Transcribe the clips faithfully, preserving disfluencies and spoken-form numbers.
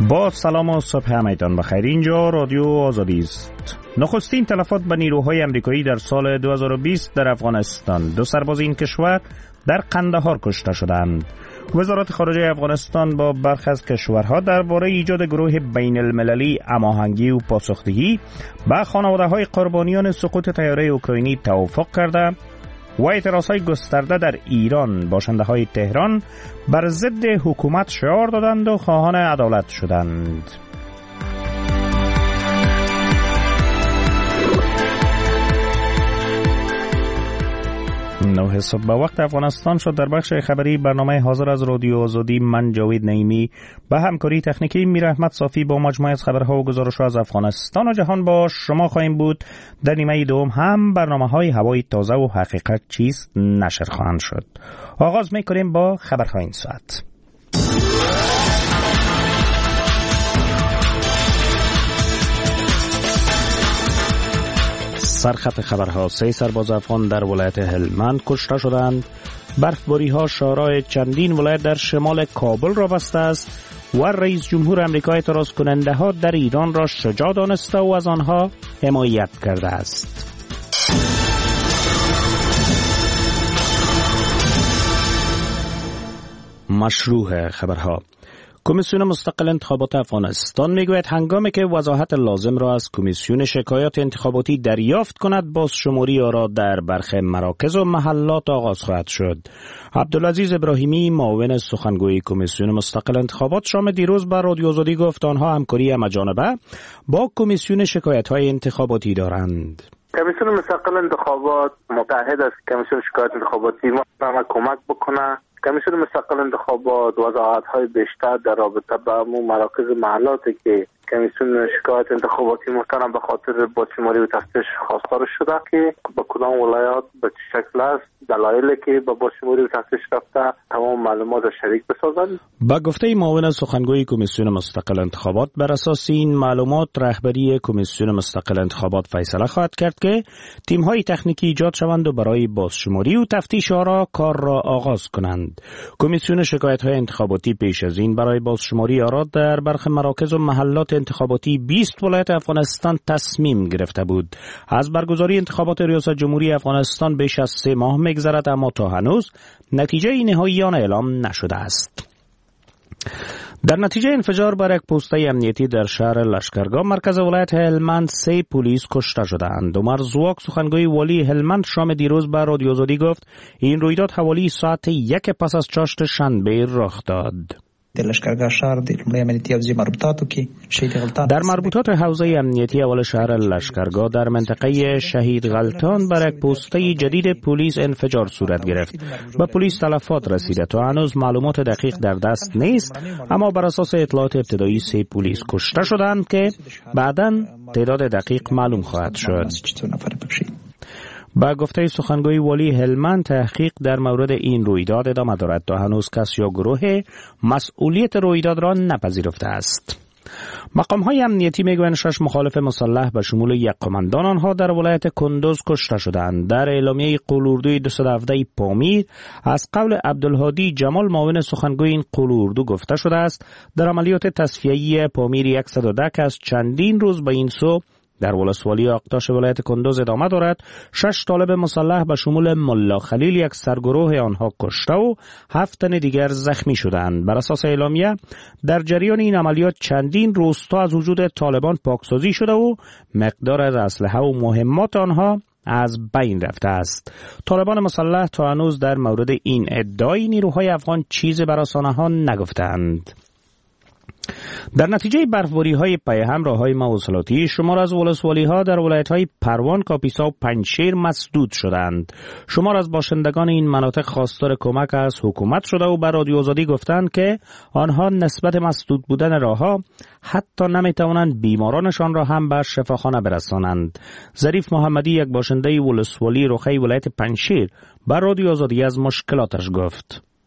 با سلام و صبح همایتان بخیر. اینجا رادیو آزادی است. نخستین تلفات به نیروهای امریکایی در سال دو هزار و بیست در افغانستان. دو سرباز این کشور در قندهار کشته شدند. وزارت خارجه افغانستان با برخی از کشورها درباره ایجاد گروه بین المللی هماهنگی و پاسخدهی به خانواده‌های قربانیان سقوط طیاره اوکراینی توافق کرده و اعتراضهای گسترده در ایران باشنده‌های تهران بر ضد حکومت شعار دادند و خواهان عدالت شدند. نه صبح به وقت افغانستان شد. در بخش خبری برنامه حاضر از رادیو آزادی من جاوید نعیمی به همکاری تکنیکی میر احمد صافی با مجموعه از خبرها و گزارش‌ها از افغانستان و جهان با شما خواهیم بود. در نیمه دوم هم برنامه‌های هوای تازه و حقیقت چیست نشر خواهند شد. آغاز می‌کنیم با خبرهای این ساعت. سرخط خبرها: سه سرباز افغان در ولایت هلمند کشته شدند. برفباری ها شارع چندین ولایت در شمال کابل را بسته است و رئیس جمهور آمریکا اعتراض کننده ها در ایران را شجاع دانسته و از آنها حمایت کرده است. مشروع خبرها: کمیسیون مستقل انتخابات افغانستان میگوید هنگامی که وضاحت لازم را از کمیسیون شکایات انتخاباتی دریافت کند بازشماری آرا در برخی مراکز و محلات آغاز خواهد شد. عبدالعزیز ابراهیمی معاون سخنگوی کمیسیون مستقل انتخابات شام دیروز بر رادیو آزادی گفت آنها همکاری همه‌جانبه با کمیسیون شکایت‌های انتخاباتی دارند. کمیسیون مستقل انتخابات متعهد است کمیسیون شکایت انتخاباتی ما کمک بکنه. کمیسیون مستقل انتخابات وضاحت‌های بیشتر در رابطه با مراکز محلاتی که کمیسیون شکایت انتخاباتی محترم به خاطر بازشماری و تفتیش خواستار شده که با کدام ولایات به چه شکل است، دلایلی که با بازشماری و تفتیش رفته تمام معلومات را شریک بسازند. با گفته معاون سخنگوی کمیسیون مستقل انتخابات بر اساس این معلومات رهبری کمیسیون مستقل انتخابات فیصله خواهد کرد که تیم‌های تکنیکی ایجاد شوند و برای بازشماری و تفتیش آرا کار را آغاز کنند. کمیسیون شکایت‌های انتخاباتی پیش از این برای بازشماری آرا در برخی مراکز و محلات انتخاباتی بیست ولایت افغانستان تصمیم گرفته بود. از برگزاری انتخابات ریاست جمهوری افغانستان بیش از سه ماه می‌گذرد اما تا هنوز نتیجه نهایی آن اعلام نشده است. در نتیجه انفجار بر یک پوسته امنیتی در شهر لشکرگاه مرکز ولایت هلمند سه پلیس کشته شدند. عمر زواک سخنگوی والی هلمند شام دیروز به رادیو آزادی گفت این رویداد حوالی ساعت یک پس از چاشت شنبه رخ داد. د لشکرگاه شهر د لومړی امنیتي حوزې مربوطاتو کې شهید غلطان در مربوطات حوزه امنیتی اول شهر لشکرگاه در منطقه شهید غلطان بر یک پوسته جدید پلیس انفجار صورت گرفت. به پلیس تلفات رسیده. تا هنوز معلومات دقیق در دست نیست اما بر اساس اطلاعات ابتدایی سه پلیس کشته شدند که بعداً تعداد دقیق معلوم خواهد شد. با گفته سخنگوی والی هلمند تحقیق در مورد این رویداد ادامه دارد تا هنوز کس یا گروه مسئولیت رویداد را نپذیرفته است. مقام‌های امنیتی میگویند شش مخالف مسلح به شمول یک قماندان آنها در ولایت کندوز کشته شدند. در اعلامیه قولوردوی دویست و هفده پامیر از قول عبدالهادی جمال معاون سخنگوی این قولوردو گفته شده است در عملیات تصفیه‌ای پامیر صد و ده که از چندین روز به این سو در ولسوالی آقتاش ولایت کندوز ادامه دارد، شش طالب مسلح به شمول ملا خلیل یک سرگروه آنها کشته و هفت تن دیگر زخمی شدند. بر اساس اعلامیه در جریان این عملیات چندین روستا از وجود طالبان پاکسازی شده و مقدار از اسلحه و مهمات آنها از بین رفته است. طالبان مسلح تا هنوز در مورد این ادعای نیروهای افغان چیزی بر رسانه‌ها نگفتند. در نتیجه برفباری‌های پیهم راه‌های مواصلاتی شمار از ولسوالی‌ها در ولایت‌های پروان، کاپیسا و پنجشیر مسدود شدند. شمار از باشندگان این مناطق خواستار کمک از حکومت شده و بر رادیو آزادی گفتند که آنها نسبت مسدود بودن راه‌ها حتی نمی‌توانند بیمارانشان را هم به شفاخانه برسانند. ظریف محمدی یک باشنده ولسوالی رخی ولایت پنجشیر بر رادیو آزادی از مشکلاتش گفت.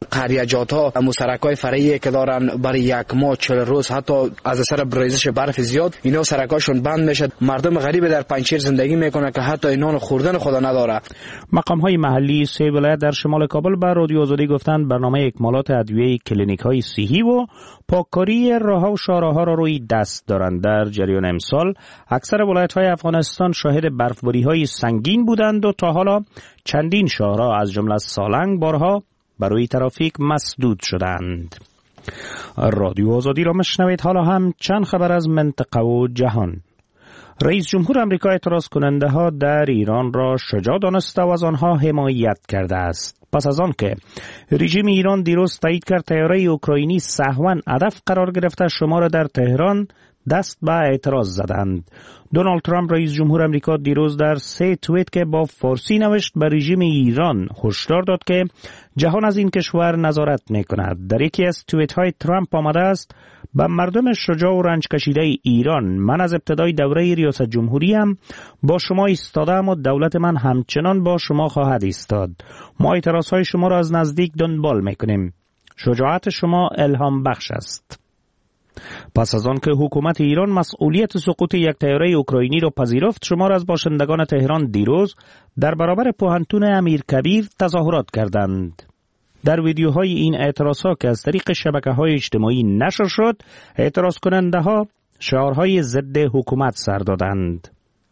قریجات ها مسرکای فرعی که دارن برای یک ماه چهل روز حتی از اثر بریزش برف زیاد اینا سرکاشون بند میشه. مردم غریب در پنجشیر زندگی میکنه که حتی اینان خوردن خدا نداره. مقام های محلی سه ولایت در شمال کابل بر رادیو آزادی گفتند برنامه اکمالات ادویه کلینیک های صحی و پاککاری راهها و شاهراها را روی دست دارند. در جریان امسال اکثر ولایت های افغانستان شاهد برفباری های سنگین بودند و تا حالا چندین شاهراه از جمله سالنگ بارها برای ترافیک مسدود شدند. رادیو آزادی را مشنوید. حالا هم چند خبر از منطقه و جهان. رئیس جمهور آمریکا اعتراض کننده ها در ایران را شجاع دانسته و از آنها حمایت کرده است. پس از آن که رژیم ایران دیروز تایید کرد طیاره اوکراینی سهوا هدف قرار گرفته، شما را در تهران دست به اعتراض زدند. دونالد ترامپ رئیس جمهور آمریکا دیروز در سه توییت که با فارسی نوشت به رژیم ایران هشدار داد که جهان از این کشور نظارت می‌کند. در یکی از توییت های ترامپ آمده است: به مردم شجاع و رنج کشیده ایران، من از ابتدای دوره ریاست جمهوری هم با شما ایستادم و دولت من همچنان با شما خواهد ایستاد. ما اعتراض های شما را از نزدیک دنبال می‌کنیم. شجاعت شما الهام بخش است. پس از آن که حکومت ایران مسئولیت سقوط یک طیاره اوکراینی را پذیرفت، شمار از باشندگان تهران دیروز در برابر پوهنتون امیرکبیر تظاهرات کردند. در ویدیوهای این اعتراضات که از طریق شبکه‌های اجتماعی نشر شد، اعتراض کننده ها شعارهای ضد حکومت سر دادند.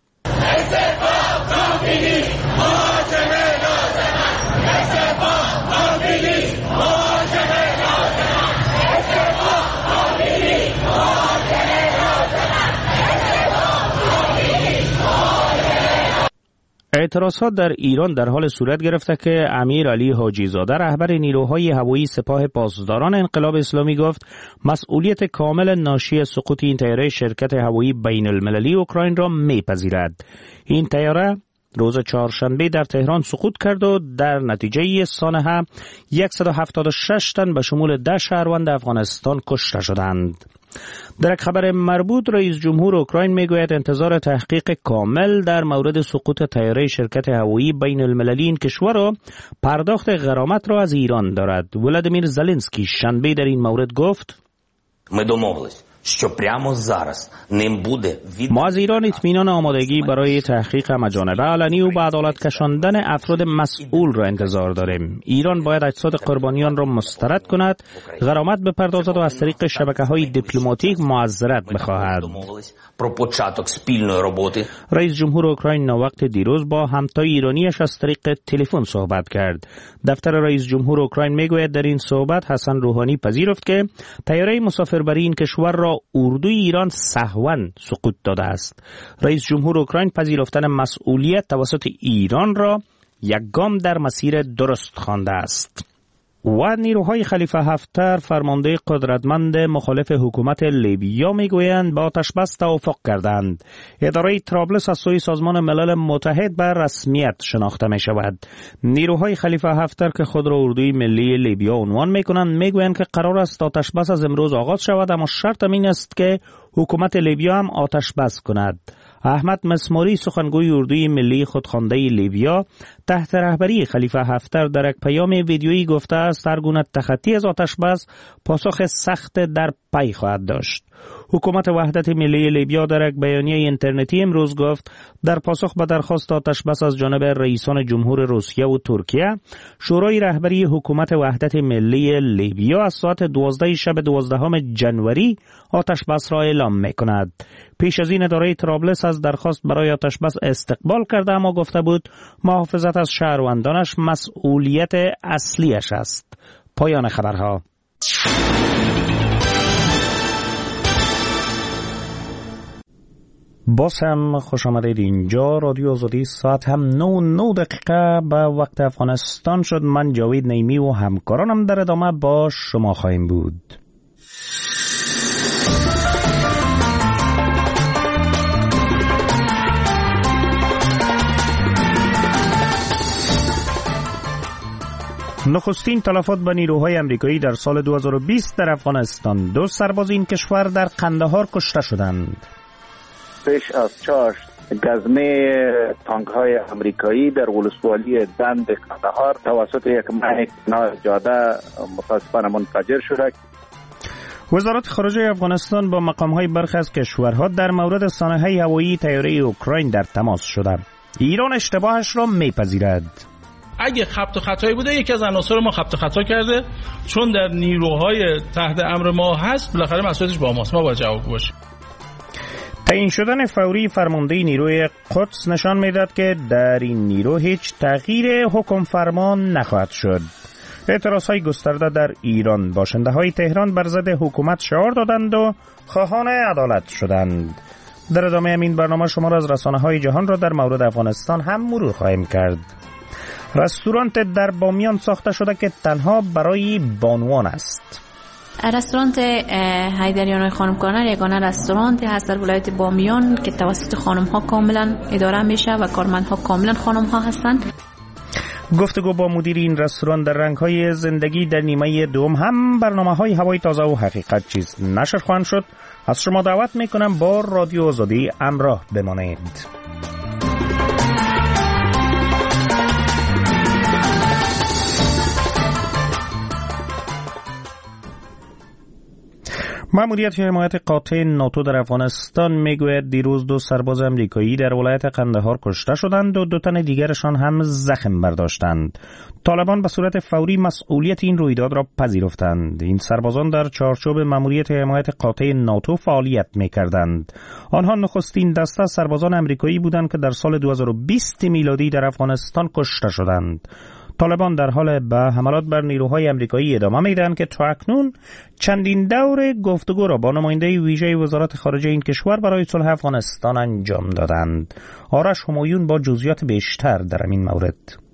اعتراضات در ایران در حال صورت گرفته که امیر علی حاجی زاده رهبر نیروهای هوایی سپاه پاسداران انقلاب اسلامی گفت مسئولیت کامل ناشی سقوط این طیاره شرکت هوایی بین المللی اوکراین را میپذیرد. این طیاره روز چهارشنبه در تهران سقوط کرد و در نتیجه سانحه صد و هفتاد و شش تن به شمول ده شهروند افغانستان کشته شدند. در یک خبر مربوط، رئیس جمهور اوکراین میگوید انتظار تحقیق کامل در مورد سقوط طیاره شرکت هوایی بین المللی این کشور را پرداخت غرامت را از ایران دارد. ولادیمیر زلنسکی شنبه در این مورد گفت: ми домовились, що прямо зараз ним буде від ما از ایران اطمینان آمادگی برای تحقیق همه‌جانبه، علنی و به عدالت کشاندن افراد مسئول را انتظار داریم. ایران باید اجساد قربانیان را مسترد کند، غرامت بپردازد و از طریق شبکه‌های دیپلماتیک معذرت بخواهد. про початок спільної роботи. رئیس جمهور اوکراین ناوقت دیروز با همتای ایرانیش از طریق تلفن صحبت کرد. دفتر رئیس جمهور اوکراین میگوید در این صحبت حسن روحانی پذیرفت که طیاره مسافربری این کشور را اردوی ایران سهواً سقوط داده است. رئیس جمهور اوکراین پذیرفتن مسئولیت توسط ایران را یک گام در مسیر درست خوانده است. و نیروهای خلیفه هفتر فرمانده قدرتمند مخالف حکومت لیبیا میگویند با آتش بس توافق کردند. اداره طرابلس از سوی سازمان ملل متحد بر رسمیت شناخته می شود. نیروهای خلیفه هفتر که خود را اردوی ملی لیبیا عنوان میکنند میگویند که قرار است آتش بس از امروز آغاز شود، اما شرط این است که حکومت لیبیا هم آتش بس کند. احمد مسماری سخنگوی اردوی ملی خودخوانده لیبیا تحت رهبری خلیفه هفتر در یک پیام ویدیویی گفته است هر گونه تخطی از آتش بس پاسخ سخت در پی خواهد داشت. حکومت وحدت ملی لیبیا در یک بیانیه اینترنتی امروز گفت در پاسخ به درخواست آتش بس از جانب رئیسان جمهور روسیه و ترکیه، شورای رهبری حکومت وحدت ملی لیبیا از ساعت دوازده شب دوازدهم ژانویه آتش بس را اعلام می‌کند. پیش از این اداره طرابلس از درخواست برای آتش بس استقبال کرده، اما گفته بود محافظت از شهروندانش مسئولیت اصلیش است. پایان خبرها. باز هم خوش آمدید اینجا رادیو آزادی. ساعت هم نه نه دقیقه به وقت افغانستان شد. من جاوید نیمی و همکارانم در ادامه با شما خواهیم بود. نخستین تلفات به نیروهای امریکایی در سال دو هزار و بیست در افغانستان. دو سرباز این کشور در قندهار کشته شدند. پیش از چهار گزمه تانک های امریکایی در ولسوالی دند کندهار توسط یک مهر کنار جاده متاسفانه منفجر شده. وزارت خارجه افغانستان با مقام‌های برخی از کشورها در مورد سانحه هوایی طیاره اوکراین در تماس شده. ایران اشتباهش را میپذیرد. اگه خبط و خطایی بوده یکی از عناصر ما خبط و خطا کرده، چون در نیروهای تحت امر ما هست بالاخره مسئولیتش با ماست، ما باید جواب باشیم. تعیین شدن فوری فرمانده نیروی قدس نشان میداد که در این نیرو هیچ تغییر حکم فرمان نخواهد شد. اعتراضهای گسترده در ایران، باشنده های تهران بر ضد حکومت شعار دادند و خواهان عدالت شدند. در ادامه این برنامه شما را از رسانه های جهان را در مورد افغانستان هم مرور خواهیم کرد. رستوران در بامیان ساخته شده که تنها برای بانوان است. رستوران حیدریان خانم کارنر یگانه رستوران هست در ولایت بامیان که توسط خانم ها کاملا اداره میشه و کارمندها کاملا خانم ها هستند. گفتگو با مدیر این رستوران در رنگ‌های زندگی در نیمه دوم هم برنامه‌های هوای تازه و حقیقت چیز نشر خواهند شد. از شما دعوت میکنم با رادیو آزادی همراه بمانید. ماموریت حمایت قاطع ناتو در افغانستان میگوید دیروز دو سرباز امریکایی در ولایت قندهار کشته شدند و دو تن دیگرشان هم زخم برداشتند. طالبان به صورت فوری مسئولیت این رویداد را پذیرفتند. این سربازان در چارچوب ماموریت حمایت قاطع ناتو فعالیت میکردند. آنها نخستین دسته سربازان امریکایی بودند که در سال دو هزار و بیست میلادی در افغانستان کشته شدند. طالبان در حال به حملات بر نیروهای امریکایی ادامه میدن که تا اکنون چندین دور گفتگو را با نماینده ویژه وزارت خارجه این کشور برای صلح افغانستان انجام دادند. آرش همایون با جزئیات بیشتر در این مورد.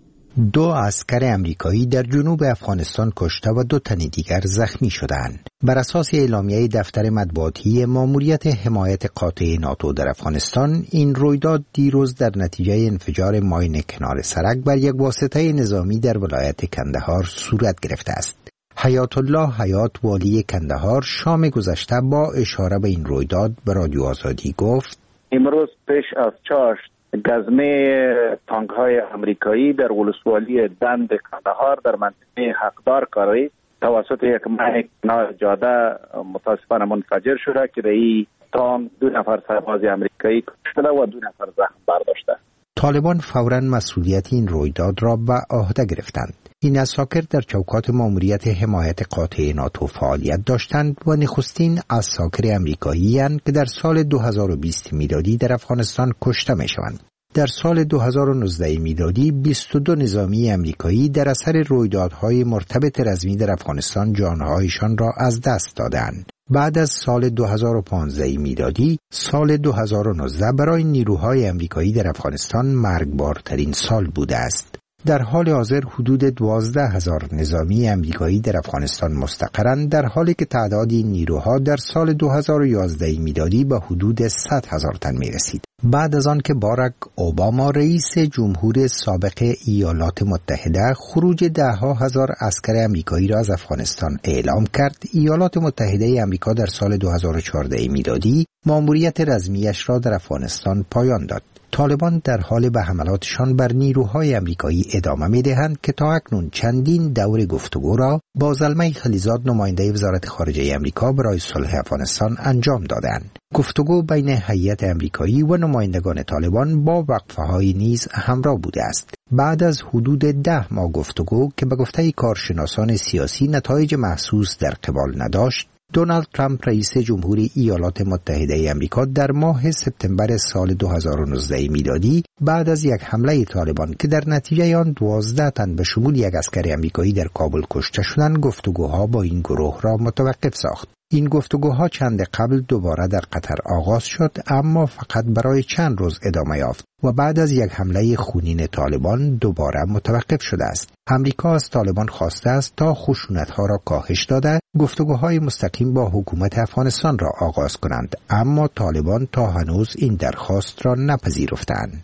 دو عسکر امریکایی در جنوب افغانستان کشته و دو تن دیگر زخمی شدند. بر اساس اعلامیه دفتر مطبوعاتی ماموریت حمایت قاطع ناتو در افغانستان، این رویداد دیروز در نتیجه انفجار ماین کنار سرک بر یک واسطه نظامی در ولایت کندهار صورت گرفته است. حیات الله حیات والی کندهار شام گذشته با اشاره به این رویداد به رادیو آزادی گفت: امروز پیش از چاشت گزمه تانک های امریکایی در ولسوالی دند کندهار در منطقه حقدار کاری توسط یک مهر کنار جاده متاسفانه منفجر شده که در این تانک دو نفر سرباز امریکایی کشته و دو نفر زخم برداشته. طالبان فوراً مسئولیت این رویداد را به عهده گرفتند. این عساکر در چوکات ماموریت حمایت قاطع ناتو فعالیت داشتند و نخستین عساکر امریکایی اند که در سال دو هزار و بیست میلادی در افغانستان کشته می شوند. در سال دو هزار و نوزده میلادی بیست و دو نظامی امریکایی در اثر رویدادهای مرتبط رزمی در افغانستان جانهایشان را از دست دادند. بعد از سال دو هزار و پانزده میلادی، سال دو هزار و نوزده برای نیروهای امریکایی در افغانستان مرگبارترین سال بوده است. در حال حاضر حدود دوازده هزار نظامی امریکایی در افغانستان مستقرند، در حالی که تعداد این نیروها در سال دو هزار و یازده میلادی به حدود صد هزار تن می رسید. بعد از آن که باراک اوباما رئیس جمهور سابق ایالات متحده خروج ده ها هزار عسکر امریکایی را از افغانستان اعلام کرد، ایالات متحده امریکا در سال دو هزار و چهارده میلادی ماموریت رزمیش را در افغانستان پایان داد. طالبان در حال به حملاتشان بر نیروهای امریکایی ادامه می‌دهند که تا اکنون چندین دور گفتگو را با زلمه خلیزاد نماینده وزارت خارجه امریکا برای صلح افغانستان انجام دادند. گفتگو بین هیئت امریکایی و نمایندگان طالبان با وقفه‌های نیز همراه بوده است. بعد از حدود ده ماه گفتگو که به گفته کارشناسان سیاسی نتایج محسوس در قبال نداشت، دونالد ترامپ رئیس جمهوری ایالات متحده آمریکا در ماه سپتامبر سال دو هزار و نوزده میلادی بعد از یک حمله طالبان که در نتیجه آن دوازده تن به شمول یک عسکر آمریکایی در کابل کشته شدند، گفتگوها با این گروه را متوقف ساخت. این گفتگوها چند قبل دوباره در قطر آغاز شد، اما فقط برای چند روز ادامه یافت و بعد از یک حمله خونین طالبان دوباره متوقف شده است. امریکا از طالبان خواسته است تا خشونت‌ها را کاهش داده گفتگوهای مستقیم با حکومت افغانستان را آغاز کنند، اما طالبان تا هنوز این درخواست را نپذیرفتند.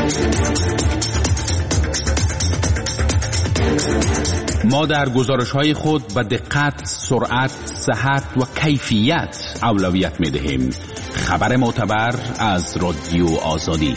ما در گزارش‌های خود به دقت، سرعت، صحت و کیفیت اولویت می‌دهیم. خبر معتبر از رادیو آزادی.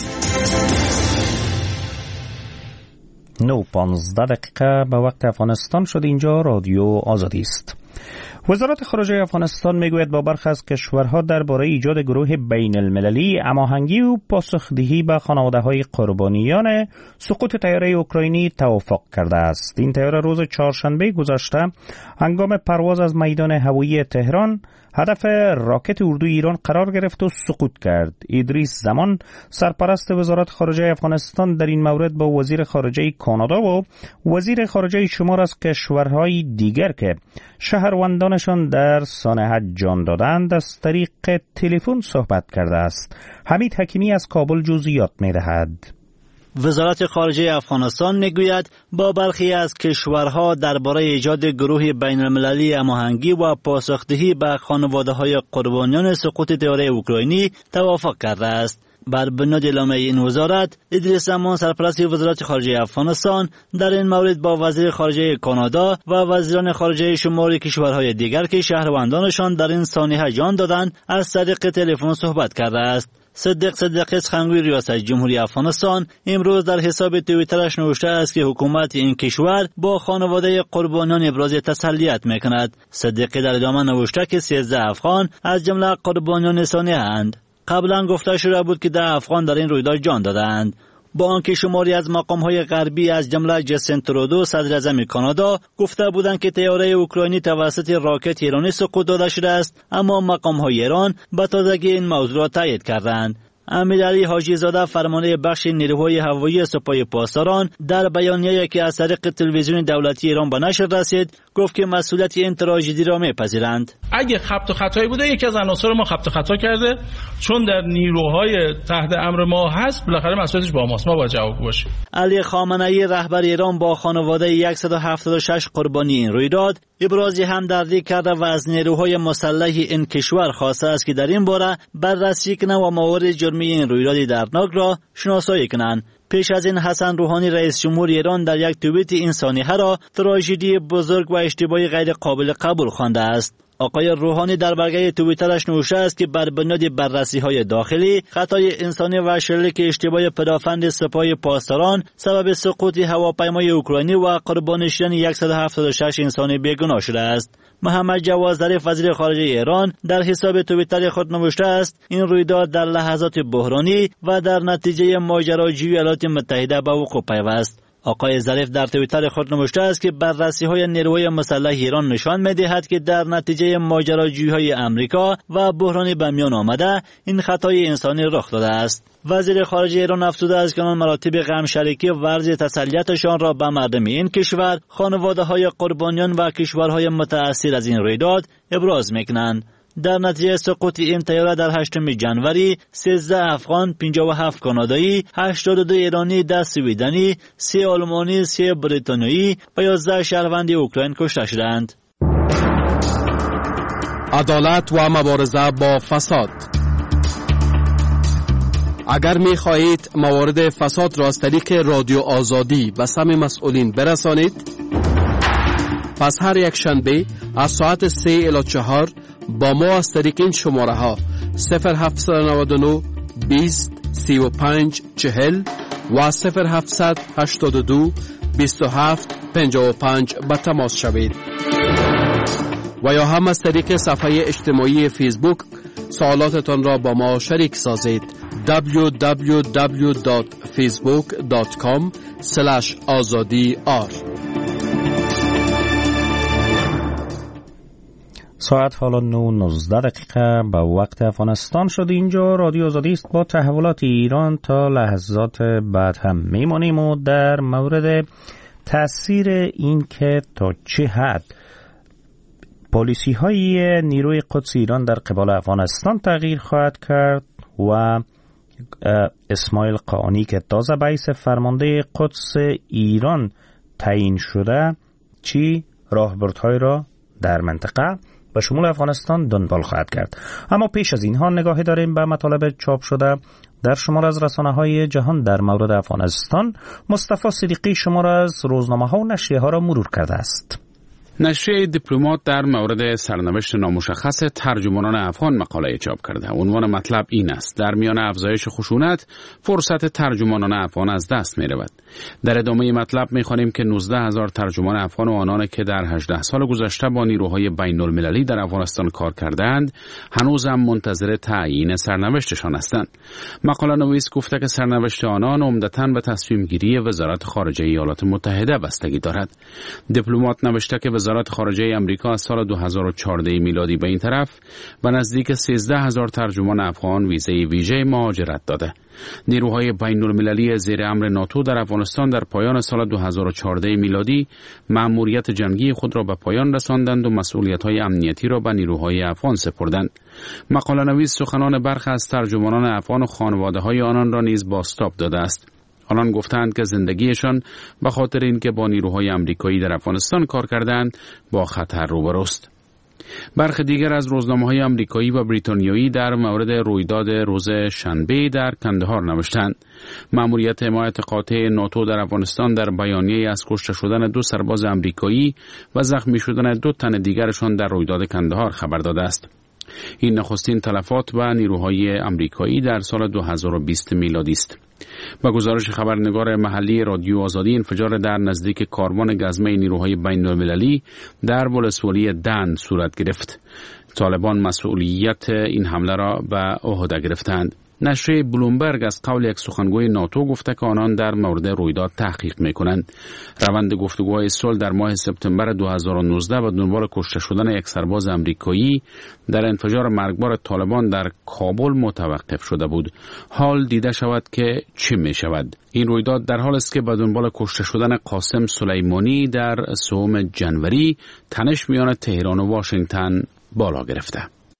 نو پانزده دقیقه به وقت افغانستان شد. اینجا رادیو آزادی است. وزارت خارجه افغانستان میگوید با برخی از کشورها درباره ایجاد گروه بین المللی هماهنگی و پاسخدهی به خانواده‌های قربانیان سقوط طیاره اوکراینی توافق کرده است. این طیاره روز چهارشنبه گذشته هنگام پرواز از میدان هوایی تهران هدف راکت اردوی ایران قرار گرفت و سقوط کرد. ادریس زمان سرپرست وزارت خارجه افغانستان در این مورد با وزیر خارجه کانادا و وزیر خارجه شمار از کشورهای دیگر که شهروندانشان در سانحه جان دادند از طریق تلفن صحبت کرده است. حمید حکیمی از کابل جزئیات می‌دهد. وزارت خارجه افغانستان میگوید با برخی از کشورها درباره ایجاد گروه بین المللی هماهنگی و پاسخدهی به خانواده‌های قربانیان سقوط طیاره اوکراینی توافق کرده است. بر بنیاد اعلامیه این وزارت، ادریس زمان سرپرست وزارت خارجه افغانستان در این مورد با وزیر خارجه کانادا و وزیران خارجه شماری کشورهای دیگر که شهروندانشان در این سانحه جان دادند از طریق تلفن صحبت کرده است. صدیق صدیقی سخنگوی ریاست جمهوری افغانستان امروز در حساب توییترش نوشته است که حکومت این کشور با خانواده قربانیان ابراز تسلیت میکند. صدیقی در ادامه نوشته که سیزده افغان از جمله قربانیان سانحه اند. قبلا گفته شده بود که ده افغان در این رویداد جان دادند. با آنکه شماری از مقام‌های غربی از جمله جاستین ترودو صدر اعظم کانادا گفته بودند که طیاره اوکراینی توسط راکت ایرانی سقوط داده شده است، اما مقام‌های ایران به تازگی این موضوع را تایید کردند. امیرعلی حاجی زاده فرمانده بخش نیروهای هوایی سپاه پاسداران در بیانیه‌ای که از طریق تلویزیون دولتی ایران به نشر رسید گفت که مسئولیت این تراژدی را می‌پذیرند. اگه خبط و خطایی بوده یکی از عناصر ما خبط و خطا کرده، چون در نیروهای تحت امر ما هست، بالاخره مسئولیتش با ماست، ما باید جواب باشیم. علی خامنه‌ای رهبر ایران با خانواده صد و هفتاد و شش قربانی این رویداد ابراز همدردی کرده و از نیروهای مسلح این کشور خواسته است که در این باره بررسی کنند و موارد جرمی این رویداد دردناک را شناسایی کنند. پیش از این حسن روحانی رئیس جمهور ایران در یک توییت انسانی ها را تراژدی بزرگ و اشتباهی غیر قابل قبول خوانده است. آقای روحانی در برگه توییترش نوشته است که بر بنیاد بررسی‌های داخلی خطای انسانی و شلیک اشتباه پدافند سپاه پاسداران سبب سقوط هواپیمای اوکراینی و قربانی شدن صد و هفتاد و شش انسان بیگناه شده است. محمد جواد ظریف وزیر خارجه ایران در حساب توییتر خود نوشته است این رویداد در لحظات بحرانی و در نتیجه ماجراجویی ایالات متحده به وقوع پیوست. آقای ظریف در توییتر خود نوشته است که بررسی‌های نیروهای مسلح ایران نشان می‌دهد که در نتیجه ماجراجویی‌های امریکا و بحرانی به میان آمده این خطای انسانی رخ داده است. وزیر خارجه ایران افزوده است که آن مراتب غم شریکی ورز تسلیتشان را به مردم این کشور، خانواده‌های قربانیان و کشورهای متأثر از این رویداد ابراز می‌کنند. در نتیجه سقوط این طیاره در هشتم ژانویه سیزده افغان، پنجاه و هفت کانادایی، هشتاد و دو ایرانی، ده سویدنی، سه آلمانی، سه بریتانیایی و یازده شهروند اوکراین کشته شدند. عدالت و مبارزه با فساد. اگر می خواهید موارد فساد را از طریق رادیو آزادی به سمع مسئولین برسانید، پس هر یک شنبه از ساعت سه الی چهار با ما از طریق این شماره ها صفر هفت نه نه بیست سی و پنج چهل و صفر هفت هشت دو بیست و هفت پنجاه و پنج به تماس شوید و یا هم از طریق صفحه اجتماعی فیسبوک سوالاتتان را با ما شریک سازید. دبلیو دبلیو دبلیو دات فیسبوک دات کام اسلش آزادی آر. ساعت حالا نه و نوزده دقیقه به وقت افغانستان شد. اینجا رادیو آزادی است. با تحولات ایران تا لحظات بعد هم میمانیم و در مورد تأثیر این که تا چه حد پالیسی های نیروی قدس ایران در قبال افغانستان تغییر خواهد کرد و اسماعیل قانی که تازه رئیس فرمانده قدس ایران تعیین شده چی راهبردهای را در منطقه و شمول افغانستان دنبال خواهد کرد. اما پیش از اینها نگاهی داریم به مطالب چاپ شده در شمار از رسانه‌های جهان در مورد افغانستان. مصطفی صدیقی شمار از روزنامه‌ها و نشریه‌ها را مرور کرده است. نشریه دیپلمات در مورد سرنوشت نامشخص ترجمانان افغان مقاله چاپ کرده. عنوان مطلب این است: در میان افزایش خشونت، فرصت ترجمانان افغان از دست می رود. در ادامه مطلب می خوانیم که نوزده هزار ترجمان افغان و آنان که در هجده سال گذشته با نیروهای بین المللی در افغانستان کار کردند، هنوز هم منتظر تعیین سرنوشتشان هستند. مقاله نویس گفته که سرنوشت آنان عمدتاً به تصمیم گیری وزارت خارجه ایالات متحده بستگی دارد. دیپلمات نوشته که وزارت خارجه آمریکا از سال دو هزار و چهارده میلادی به این طرف به نزدیک سیزده هزار ترجمان افغان ویزه ویژه مهاجرت داده. نیروهای بین المللی زیر امر ناتو در افغانستان در پایان سال دو هزار و چهارده میلادی مأموریت جنگی خود را به پایان رساندند و مسئولیت‌های امنیتی را به نیروهای افغان سپردند. مقاله نویس سخنان برخی از ترجمانان افغان و خانواده‌های آنان را نیز بازتاب داده است. آنان گفتند که زندگیشان به خاطر اینکه با نیروهای آمریکایی در افغانستان کار کردند با خطر روبروست. برخی دیگر از روزنامه‌های آمریکایی و بریتانیایی در مورد رویداد روز شنبه در کندهار نوشتند. مأموریت حمایت قاطع ناتو در افغانستان در بیانیه‌ای از کشته شدن دو سرباز آمریکایی و زخمی شدن دو تن دیگرشان در رویداد کندهار خبر داده است. این نخستین تلفات و نیروهای آمریکایی در سال دو هزار و بیست میلادی است. با گزارش خبرنگار محلی رادیو آزادی، انفجار در نزدیک کاروان گزمه نیروهای بین المللی در ولسوالی دند صورت گرفت. طالبان مسئولیت این حمله را به عهده گرفتند. نشریه بلومبرگ از قول یک سخنگوی ناتو گفته که آنان در مورد رویداد تحقیق می‌کنند. روند گفتگوهای صلح در ماه سپتامبر دو هزار و نوزده به دنبال کشته شدن یک سرباز آمریکایی در انفجار مرگبار طالبان در کابل متوقف شده بود. حال دیده شود که چه می‌شود. این رویداد در حال است که به دنبال کشته شدن قاسم سلیمانی در سوم جنوری تنش میان تهران و واشنگتن بالا گرفته.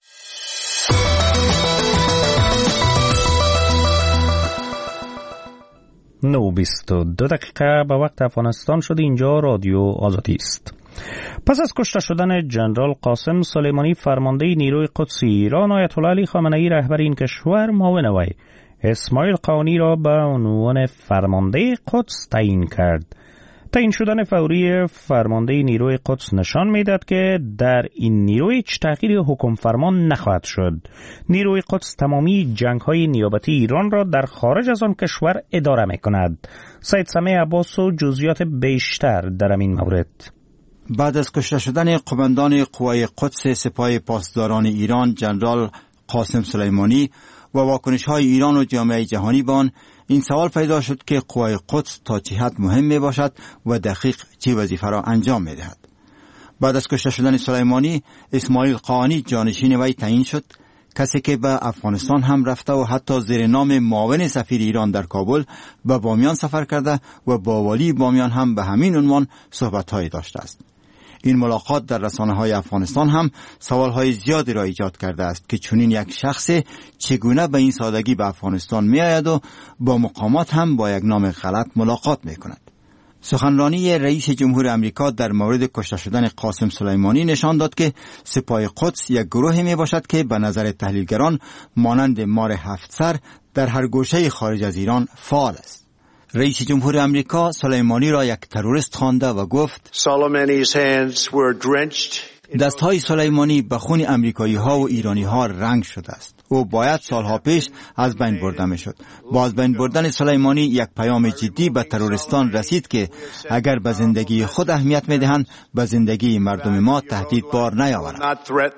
نو بیست و دو دقیقه به وقت افغانستان شد. اینجا رادیو آزادی است. پس از کشته شدن جنرال قاسم سلیمانی فرمانده نیروی قدس ایران، آیت الله علی خامنه ای رهبر این کشور معاون وی اسماعیل قانی را به عنوان فرمانده قدس تعیین کرد. تعیین شدن فوری فرمانده نیروی قدس نشان میداد که در این نیروی هیچ تغییر حکم فرمان نخواهد شد. نیروی قدس تمامی جنگ‌های نیابتی ایران را در خارج از آن کشور اداره می‌کند. سید سمیع عباس و جزئیات بیشتر در این مورد. بعد از کشته شدن قماندان قوای قدس سپاه پاسداران ایران جنرال قاسم سلیمانی و واکنش‌های ایران و جامعه جهانی به آن، این سوال پیدا شد که قوای قدس تا چه حد مهم می باشد و دقیق چه وظیفه را انجام می دهد. بعد از کشته شدن سلیمانی، اسماعیل قانی جانشین وی تعیین شد، کسی که به افغانستان هم رفته و حتی زیر نام معاون سفیر ایران در کابل به بامیان سفر کرده و با والی بامیان هم به همین عنوان صحبت‌هایی داشته است. این ملاقات در رسانه‌های افغانستان هم سوال‌های زیادی را ایجاد کرده است که چنین یک شخص چگونه به این سادگی به افغانستان می‌آید و با مقامات هم با یک نام غلط ملاقات می‌کند. سخنرانی رئیس جمهور آمریکا در مورد کشته شدن قاسم سلیمانی نشان داد که سپاه قدس یک گروهی میباشد که به نظر تحلیلگران مانند مار هفت سر در هر گوشه خارج از ایران فعال است. رئیس جمهور آمریکا سلیمانی را یک تروریست خوانده و گفت دستهای سلیمانی به خون امریکایی ها و ایرانی ها رنگ شده است. او باید سالها پیش از بین برده می شد. با از بین بردن سلیمانی یک پیام جدی به تروریستان رسید که اگر به زندگی خود اهمیت می دهند، به زندگی مردم ما تهدید بار نیاورند.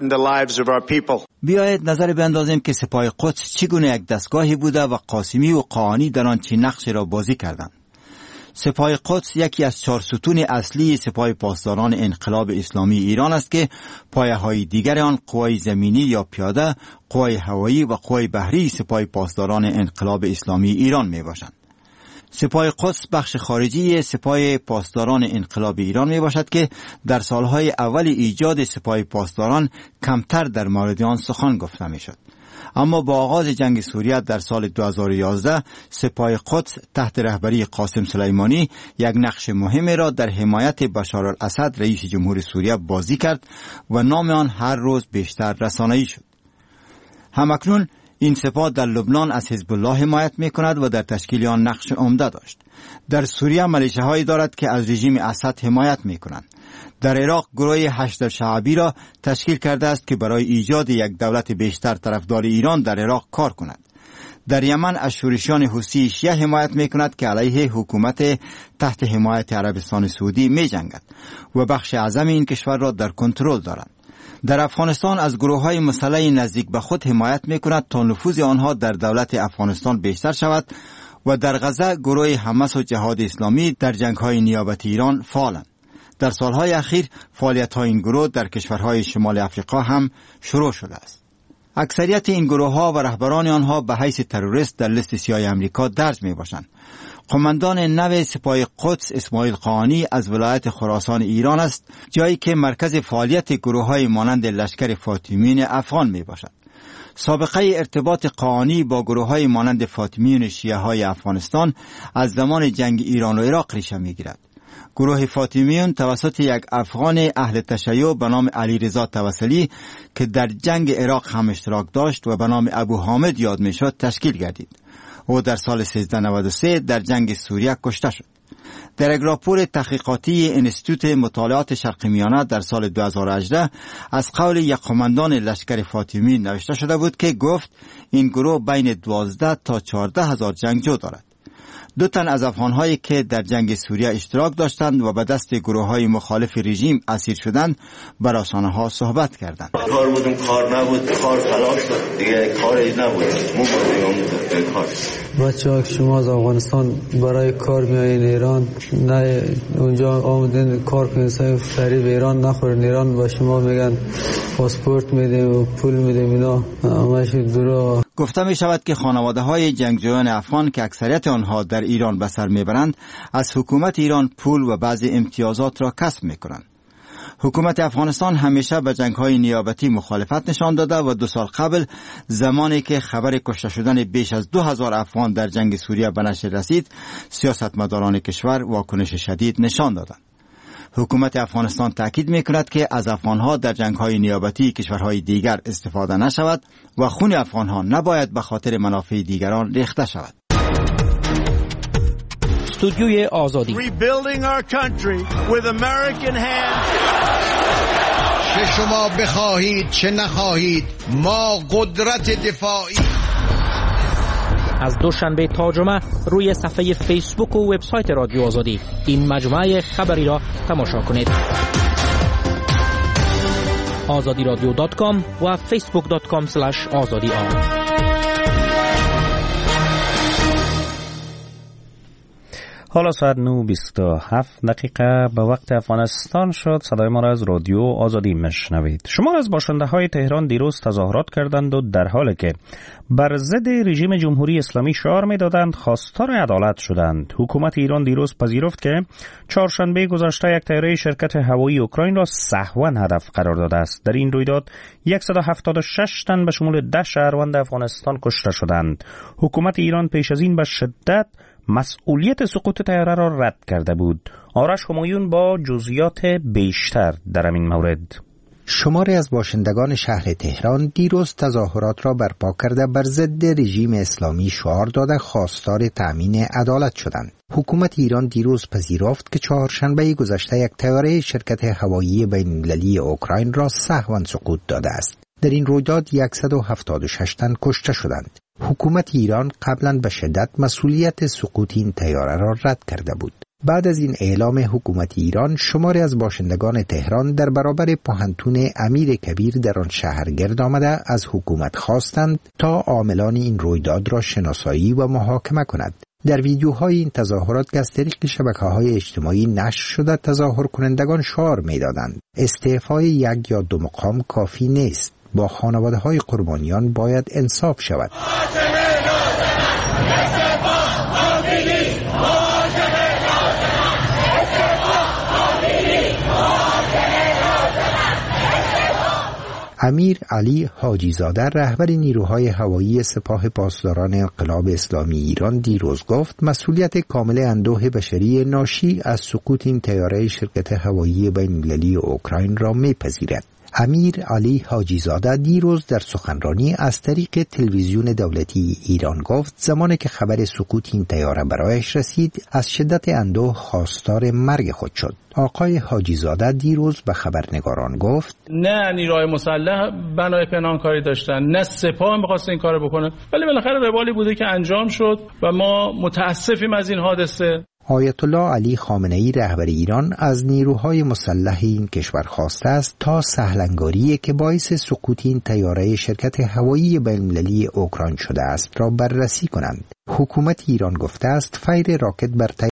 بیایید نظر بیندازیم که سپاه قدس چگونه یک دستگاهی بوده و قاسمی و قانی در آن چه نقشی را بازی کردند. سپاه قدس یکی از چهار ستون اصلی سپاه پاسداران انقلاب اسلامی ایران است که پایه‌های دیگر آن قوای زمینی یا پیاده، قوای هوایی و قوای بحری سپاه پاسداران انقلاب اسلامی ایران می باشند. سپاه قدس بخش خارجی سپاه پاسداران انقلاب ایران می باشد که در سالهای اول ایجاد سپاه پاسداران کمتر در مورد آن سخن گفته می شد. اما با آغاز جنگ سوریه در سال دو هزار و یازده سپاه قدس تحت رهبری قاسم سلیمانی یک نقش مهمی را در حمایت بشار الاسد رئیس جمهور سوریه بازی کرد و نام آن هر روز بیشتر رسانه‌ای شد. همکنون این سپاه در لبنان از حزب الله حمایت می کند و در تشکیل آن نقش عمده داشت. در سوریه ملیشه هایی دارد که از رژیم اسد حمایت می کنند. در عراق گروه هشت شعبی را تشکیل کرده است که برای ایجاد یک دولت بیشتر طرفدار ایران در عراق کار کند. در یمن از شورشیان حوثی شیعه حمایت می کند که علیه حکومت تحت حمایت عربستان سعودی می جنگد و بخش اعظم این کشور را در کنترل دارد. در افغانستان از گروه های مسلح نزدیک به خود حمایت می کند تا نفوذ آنها در دولت افغانستان بیشتر شود و در غزه گروه حماس و جهاد اسلامی در جنگ های نیابتی ایران فعالند. در سالهای اخیر فعالیت های این گروه در کشورهای شمال افریقا هم شروع شده است. اکثریت این گروه ها و رهبران آنها به حیث تروریست در لیست سیاه امریکا درج می باشند. قماندان نو سپاه قدس اسماعیل قانی از ولایت خراسان ایران است، جایی که مرکز فعالیت گروه های مانند لشکر فاطمیون افغان می باشد. سابقه ارتباط قانی با گروه های مانند فاطمیون شیعه های افغانستان از زمان جنگ ایران و عراق ریشه می گیرد. گروه فاطمیون توسط یک افغان اهل تشیع به نام علیرضا توسلی که در جنگ عراق هم اشتراک داشت و به نام ابو حامد یاد می شد تشکیل گردید. او در سال سیزده نود و سه در جنگ سوریه کشته شد. در یک راپور تحقیقاتی انستیتوت مطالعات شرق میانه در سال دو هزار و هجده از قول یک قماندان لشکر فاطمی نوشته شده بود که گفت این گروه بین دوازده تا چهارده هزار جنگجو دارد. دو تن از افغانهایی که در جنگ سوریه اشتراک داشتند و به دست گروه های مخالف رژیم اسیر شدند بر رسانه ها صحبت کردند. کار بودم کار نبود، کار خلاص شد دیگه، کاری نبود، مو بودیم کار. بچه ها که شما از افغانستان برای کار میایین ایران، نه اونجا آمدین کار کنین سای فریب ایران نخورین، ایران با شما میگن پاسپورت میدیم و پول میدیم، اینا همش دروغ. گفته می شود که خانواده های جنگجویان افغان که اکثریت آنها در ایران به سر میبرند از حکومت ایران پول و بعضی امتیازات را کسب میکنند. حکومت افغانستان همیشه به جنگ های نیابتی مخالفت نشان داده و دو سال قبل زمانی که خبر کشته شدن بیش از دو هزار افغان در جنگ سوریه به نشر رسید، سیاستمداران کشور واکنش شدید نشان دادند. حکومت افغانستان تاکید میکند که از افغانها در جنگ‌های نیابتی کشورهای دیگر استفاده نشود و خون افغانها نباید به خاطر منافع دیگران ریخته شود. استودیوی آزادی. Rebuilding our country with American hands. چه شما بخواهید چه نخواهید ما قدرت دفاعی. از دوشنبه تا جمعه روی صفحه فیسبوک و وبسایت رادیو آزادی این مجموعه خبری را تماشا کنید. آزادی رادیو دات کام و فیسبوک دات کام اسلش آزادی آر. حالا ساعت نه و بیست و هفت دقیقه به وقت افغانستان شد. صدای ما را از رادیو آزادی میشنوید. شما از باشنده های تهران دیروز تظاهرات کردند و در حالی که بر ضد رژیم جمهوری اسلامی شعار میدادند خواستار عدالت شدند. حکومت ایران دیروز پذیرفت که چهارشنبه گذشته یک طیاره شرکت هوایی اوکراین را سهوا هدف قرار داده است. در این رویداد صد و هفتاد و شش تن به شمول ده شهروند افغانستان کشته شدند. حکومت ایران پیش از این به شدت مسئولیت سقوط طیاره را رد کرده بود. آرش همایون با جزئیات بیشتر در این مورد. شماری از باشندگان شهر تهران دیروز تظاهرات را برپا کرده بر ضد رژیم اسلامی شعار داده خواستار تأمین عدالت شدند. حکومت ایران دیروز پذیرفت که چهارشنبه گذشته یک طیاره شرکت هوایی بین‌المللی اوکراین را سهوا سقوط داده است. در این رویداد صد و هفتاد و شش تن کشته شدند. حکومت ایران قبلا به شدت مسئولیت سقوط این طیاره را رد کرده بود. بعد از این اعلام حکومت ایران، شماری از باشندگان تهران در برابر پوهنتون امیر کبیر در آن شهر گرد آمده از حکومت خواستند تا عاملان این رویداد را شناسایی و محاکمه کند. در ویدیوهای این تظاهرات که از طریق شبکه‌های اجتماعی نشر شده، تظاهر کنندگان شعار می‌دادند استعفای یک یا دو مقام کافی نیست، با خانواده‌های قربانیان باید انصاف شود. امیر علی حاجی زاده رهبر نیروهای هوایی سپاه پاسداران انقلاب اسلامی ایران دیروز گفت مسئولیت کامل اندوه بشری ناشی از سقوط این طیاره شرکت هوایی بین‌المللی اوکراین را میپذیرد. امیر علی حاجی زاده دیروز در سخنرانی از طریق تلویزیون دولتی ایران گفت زمانی که خبر سقوط این طیاره برایش رسید از شدت اندوه خواستار مرگ خود شد. آقای حاجی زاده دیروز به خبرنگاران گفت نه نیروهای مسلح بنای پنهانکاری داشتن، نه سپاه می‌خواست این کارو بکنه، ولی بالاخره روالی بوده که انجام شد و ما متاسفیم از این حادثه. آیت الله علی خامنه‌ای رهبر ایران از نیروهای مسلح این کشور خواسته است تا سهلنگاری که باعث سقوط این طیاره شرکت هوایی بین‌المللی اوکراین شده است را بررسی کنند. حکومت ایران گفته است فیر راکت بر